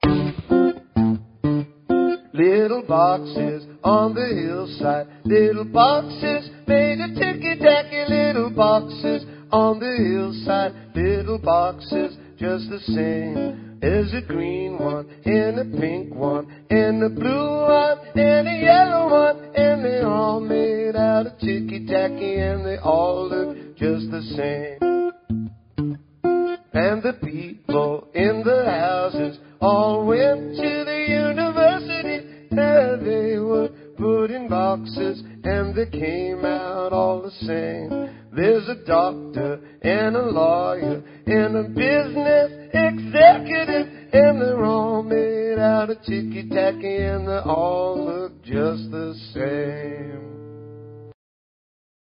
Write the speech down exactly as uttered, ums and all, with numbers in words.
Little boxes on the hillside, little boxes made of ticky-tacky. Little boxes on the hillside, little boxes just the same. There's a green one, and a pink one, and a blue one, and a yellow one, and they're all made out of ticky-tacky, and they all look just the same. And the people in the houses all went to the university. There they were put in boxes, and they came out all the same. There's a doctor and a lawyer and a business executive, and they're all made out of ticky-tacky, and they all look just the same.